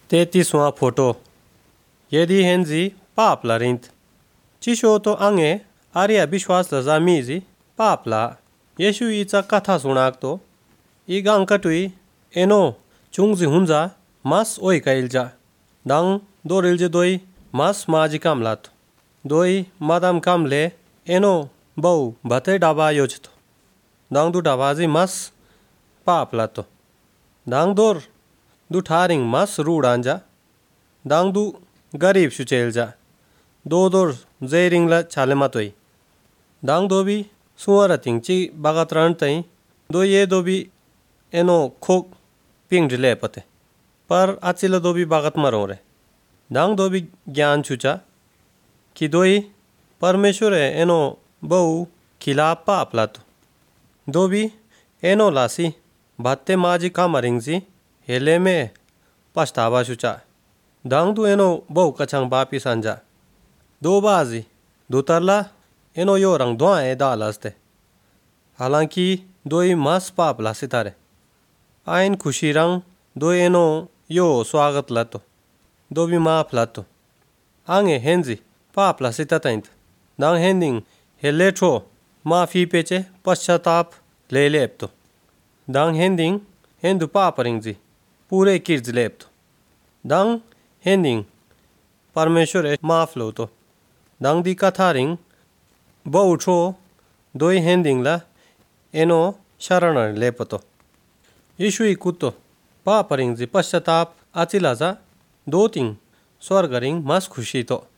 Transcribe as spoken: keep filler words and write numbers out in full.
तैतीसवां photo यदि हेंजी पापला रिंत चिशो तो आंगे आर्या विश्वास लजा मीजी पापला येशु ईचा कथा सुनाक तो ई गांग कटुई एनो चुंगजी हुंजा मास ओई काइलजा दांग दो रिलजे दोई मास माजी कामलात दोई मादाम कामले एनो बहु भते डाबा योजतो दांग दु डाबाजी मास पापलातो दांग दोर दु ठारिंग मास रूडांजा दांग दु गरीब शुचेलजा दो दोर जेरिंगला छाले मतोई दांग दो भी सुअरतिंग ची बागतरण तई दो ये दो भी एनो खोक पिंग जिले पते पर आचिला दो भी बागत मरो रे दांग दो भी ज्ञान छुचा कि दोई परमेश्वर है एनो बहु खिलाफ पापलातो दो भी एनो लासी भाते माजी कामरिंगजी हेले में पछतावा शुचा दांग दु एनो बहु कछंग बापी संजा दो बाजी दुतरला एनो यो रंग धुआं ए दालस्ते हालांकि दोई मास पाप ला सितारे आइन खुशी रंग दो एनो यो स्वागत लतो दो भी माफ लतो आंगे हेंजी पाप ला सिताताइंत दांग हेंदिंग हेले ठो माफी पेचे पश्चाताप ले लेपतो दांग हेंदिंग हेंदु पाप रिंगजी पूरे किर्ज लेपतो दांग हेंदिंग परमेश्वर ए माफ लो तो दांग दी कथा रिंग बहु ठो दोई हेंदिंग ला एनो शरण लेपतो यीशु कुतो पाप रिंगजी पश्चाताप आचिलाजा दो तिंग स्वर्ग रिंग मास खुशी तो